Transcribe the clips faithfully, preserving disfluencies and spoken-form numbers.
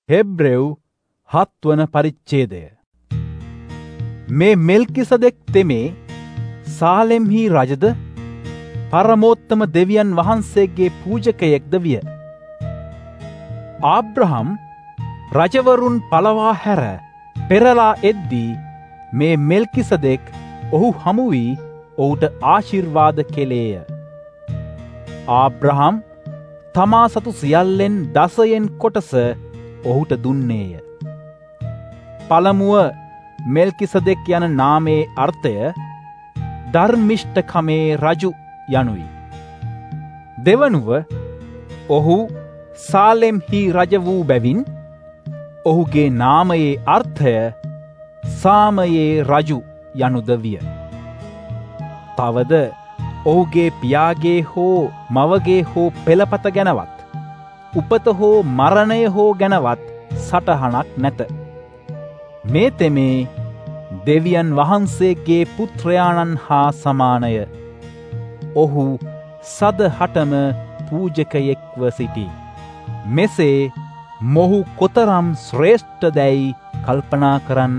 Hebrew හත්වන පරිච්ඡේදය. මේ මෙල්කිසදෙක් තෙමේ සාලෙම්හි රජද පරමෝත්තම දෙවියන් වහන්සේගේ පූජකයෙක්ද විය. ආබ්‍රහම් රජවරුන් පලවා හැර පෙරලා එද්දී මේ මෙල්කිසදෙක් ඔහු හමු වී ඔහුට ආශිර්වාද කෙළේය. ආබ්‍රහම් තමා සතු සියල්ලෙන් දසයෙන් කොටස ඔහුට දුන්නේය. පළමුව මෙල්කිසදෙක් යන නාමේ අර්ථය ධර්මිෂ්ඨකමේ රජු යනුයි. දෙවනුව ඔහු සාලෙම්හි රජ වූ බැවින් ඔහුගේ නාමයේ අර්ථය සාමයේ රජු යනුද විය. තවද ඔහුගේ පියාගේ හෝ මවගේ හෝ පෙළපත ගැනවත් උපත හෝ මරණය හෝ ගැනවත් සටහනක් නැත. මේ තෙමේ දෙවියන් වහන්සේගේ පුත්‍රයාණන් හා සමානය. ඔහු සදහටම පූජකයෙක්ව සිටි. මෙසේ මොහු කොතරම් ශ්‍රේෂ්ඨදැයි කල්පනා කරන්න.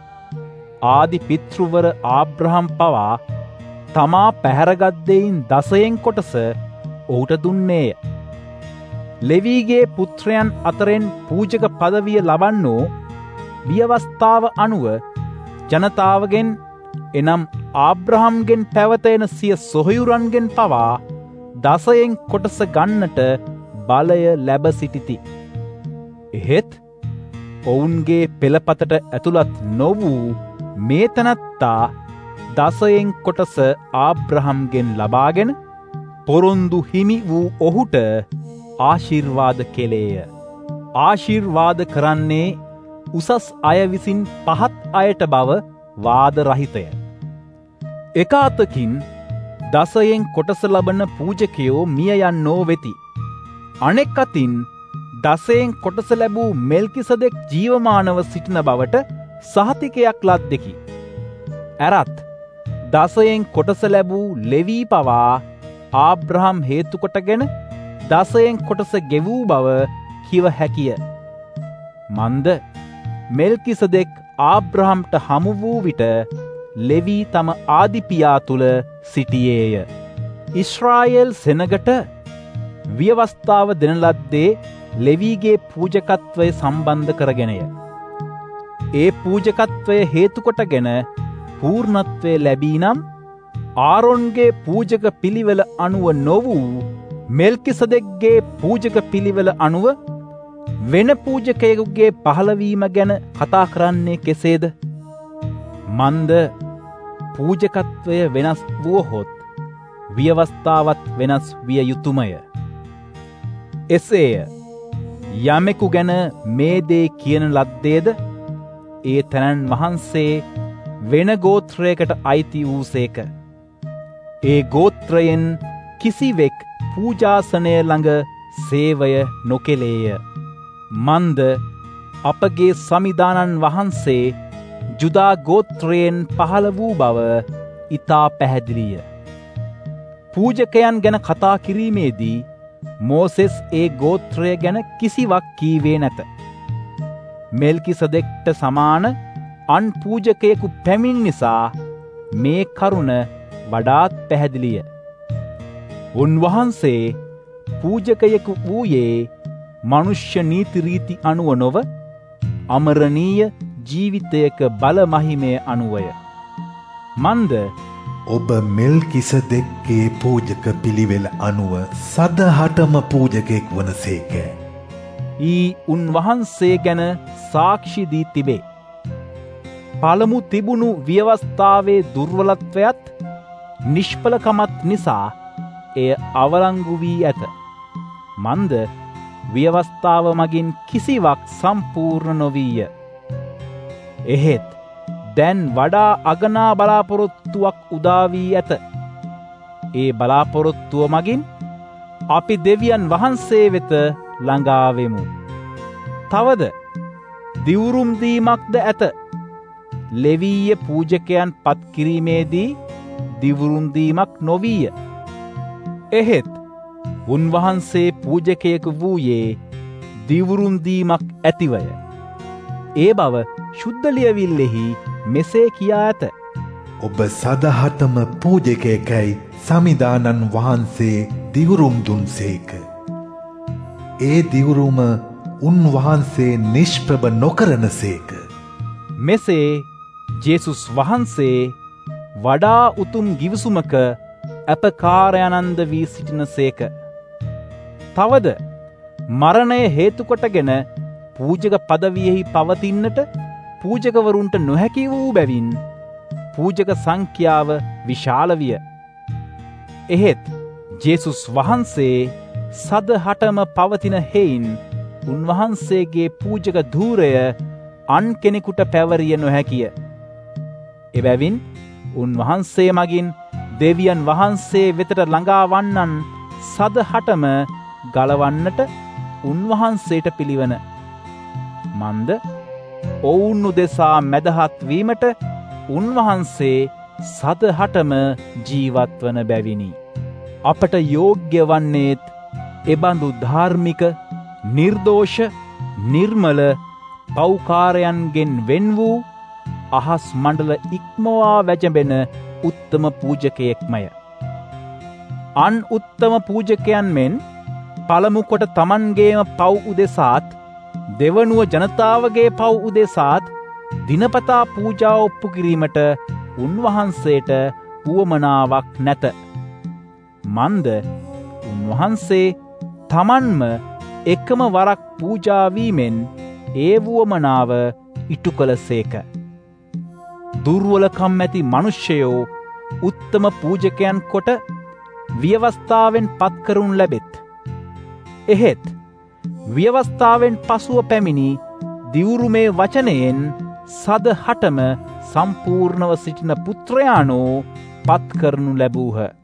ආදි පිතෘවර ආබ්‍රහම් පවා තමා පැහැරගත් දෙයින් දසයෙන් කොටස ඔහුට දුන්නේය. ලෙවීගේ පුත්‍රයන් අතරෙන් පූජක පදවිය ලබන්නෝ වියවස්ථාව අනුව ජනතාවගෙන් එනම් ආබ්‍රහම්ගෙන් පැවතෙන සිය සොහයුරන්ගෙන් පවා දසයෙන් කොටස ගන්නට බලය ලැබ සිටිති. එහෙත් ඔවුන්ගේ පෙළපතට ඇතුළත් නොවූ මේ තැනැත්තා දසයෙන් කොටස ආබ්‍රහම්ගෙන් ලබාගෙන පොරොන්දු හිමි වූ ඔහුට ආශිර්වාද කෙළේය. ආශිර්වාද කරන්නේ උසස් අය විසින් පහත් අයට බව වාද රහිතය. එක අතකින් දසයෙන් කොටස ලබන පූජකයෝ මිය යන්නෝ වෙති. අනෙක් අතින් දසයෙන් කොටස ලැබූ මෙල්කිසදෙක් ජීවමානව සිටින බවට සහතිකයක් ලද්දෙකි. ඇරත් දසයෙන් කොටස ලැබූ ලෙවී පවා ආබ්‍රහම් හේතුකොටගෙන දසයෙන් කොටස ගෙවූ බව කිව හැකිය. මන්ද මෙල්කිසදෙක් ආබ්‍රහම්ට හමු වූ විට ලෙවී තම ආදිපියා තුල සිටියේය. ඉස්රායෙල් සෙනගට වියවස්ථාව දෙන ලද්දේ ලෙවීගේ පූජකත්වය සම්බන්ධ කරගෙනය. ඒ පූජකත්වය හේතුකොටගෙන පූර්ණත්වය ලැබී නම් ආරොන්ගේ පූජක පිළිවෙල අනුව නොවූ මෙල්කිසදෙක්ගේ පූජක පිළිවෙල අනුව වෙන පූජකයෙකුගේ පහළවීම ගැන කතා කරන්නේ කෙසේද? මන්ද පූජකත්වය වෙනස් වුවහොත් වියවස්ථාවත් වෙනස් විය යුතුමය. එසේය යමෙකු ගැන මේ දේ කියන ලද්දේද ඒ තැනන් වහන්සේ වෙන ගෝත්‍රයකට අයිති වූසේක. ඒ ගෝත්‍රයෙන් කිසිවෙක් පූජාසනය ළඟ සේවය නොකෙලේය. මන්ද අපගේ සමිදානන් වහන්සේ ජුදා ගෝත්‍රයෙන් පහළ වූ බව ඉතා පැහැදිලිය. පූජකයන් ගැන කතා කිරීමේදී මෝසෙස් ඒ ගෝත්‍රය ගැන කිසිවක් කීවේ නැත. මෙල්කිසදෙක්ට සමාන අන් පූජකයෙකු පැමිණ නිසා මේ කරුණ වඩාත් පැහැදිලිය. උන්වහන්සේ පූජකයෙකු වූයේ මනුෂ්‍ය නීතිරීති අනුව නොව අමරණීය ජීවිතයක බලමහිමය අනුවය. මන්ද ඔබ මෙල්කිසදෙක්ගේ පූජක පිළිවෙල අනුව සදහටම පූජකෙක් වනසේක. ඊ උන්වහන්සේ ගැන සාක්ෂි දී තිබේ. පළමු තිබුණු ව්‍යවස්ථාවේ දුර්වලත්වයත් නිෂ්ඵලකමත් නිසා එය අවලංගු වී ඇත. මන්ද ව්‍යවස්ථාව මගින් කිසිවක් සම්පූර්ණ නොවීය. එහෙත් දැන් වඩා අගනා බලාපොරොත්තුවක් උදා වී ඇත. ඒ බලාපොරොත්තුව මගින් අපි දෙවියන් වහන්සේ වෙත ළඟාවෙමු. තවද දිවුරුම් දීමක්ද ඇත. ලෙවීය පූජකයන් පත් කිරීමේදී දිවුරුම් දීමක් නොවීය. එහෙත් උන්වහන්සේ පූජකයෙකු වූයේ දිවුරුම් දීමක් ඇතිවය. ඒ බව ශුද්ධ ලියවිල්ලෙහි මෙසේ කියා ඇත. ඔබ සදහටම පූජකයෙකැයි සමිදානන් වහන්සේ දිවුරුම් දුන්සේක. ඒ දිවුරුම උන්වහන්සේ නිෂ්ප්‍රභ නොකරනසේක. මෙසේ ජේසුස් වහන්සේ වඩා උතුම් ගිවිසුමක අපකාරයනන්ද වී සිටිනසේක. තවද මරණය හේතුකොටගෙන පූජක පදවියෙහි පවතින්නට පූජකවරුන්ට නොහැකි වූ බැවින් පූජක සංඛ්‍යාව විශාල විය. එහෙත් ජේසුස් වහන්සේ සදහටම පවතින හේයින් උන්වහන්සේගේ පූජක ධූරය අන් කෙනෙකුට පැවරිය නොහැකිය. එබැවින් උන්වහන්සේ මගින් දෙවියන් වහන්සේ වෙතට ළඟා වන්නන් සදහටම ගලවන්නට උන්වහන්සේට පිළිවන. මන්ද ඔවුන් උදෙසා මැදහත් වීමට උන්වහන්සේ සදහටම ජීවත් වන බැවිනි. අපට යෝග්‍ය වන්නේත් එබඳු ධාර්මික, නිර්දෝෂ, නිර්මල, පෞකාරයන්ගෙන් වෙන් වූ අහස් මණ්ඩල ඉක්මවා වැජඹෙන උත්තම පූජකයෙක්මය. අන් උත්තම පූජකයන් මෙන් පළමු කොට තමන්ගේම පව් උදෙසාත් දෙවනුව ජනතාවගේ පව් උදෙසාත් දිනපතා පූජා ඔප්පු කිරීමට උන්වහන්සේට උවමනාවක් නැත. මන්ද උන්වහන්සේ තමන්ම එකම වරක් පූජා වීමෙන් ඒ වුවමනාව ඉටු කළසේක. දුර්වලකම් ඇති මනුෂ්‍යයෝ උත්තම පූජකයන් කොට ව්‍යවස්ථාවෙන් පත් කරනු ලැබෙත්. එහෙත් ව්‍යවස්ථාවෙන් පසුව පැමිණි දිවුරුමේ වචනයෙන් සදහටම සම්පූර්ණව සිටින පුත්‍රයානෝ පත් කරනු ලැබූහ.